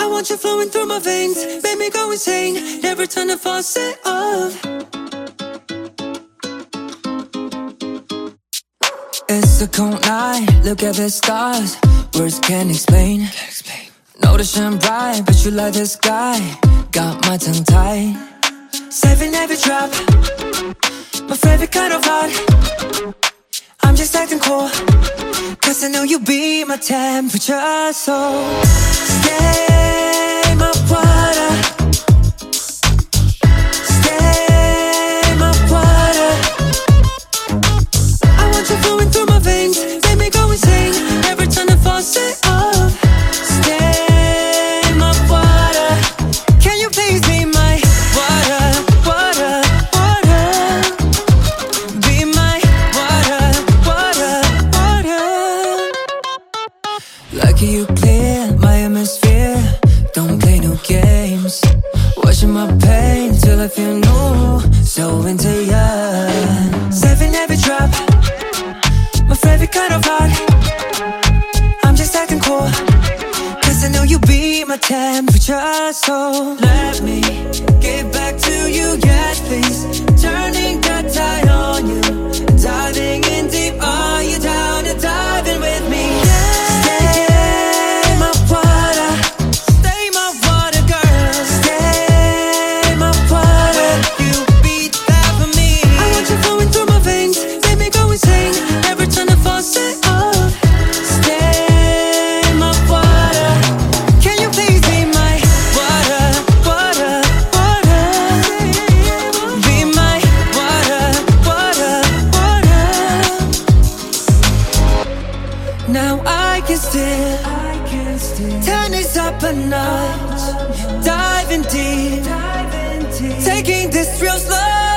I want you flowing through my veins, make me go insane, never turn the faucet off. It's a cold night, look at the stars, words can't explain. Know to shine bright, but you like the sky, got my tongue tied. Saving every drop, my favorite kind of art. I'm just acting cool, cause I know you be my temperature. So stay my water, stay my water. I want you flowing through my veins, make me go insane, never turn the faucet off. Stay my water, can you please be my water, water, water? Be my water, water, water. Lucky you clear my atmosphere, don't play no games. Washing my pain till I feel new, so into ya. Saving every drop, my favorite kind of art. I'm just acting cool, cause I know you be my temperature. So let me get back to you, yes please. Turning the tide on you, diving in deep. Are you down to dive in with me? Stay my water, stay my water, girl. Stay my water, you be that for me. I want you flowing through my veins, make me go insane, never turn the faucet off. Stay my water, can you please be my water, water, water? Be my water, water, water. Now I can still turn this up a notch, diving deep, taking this real slow.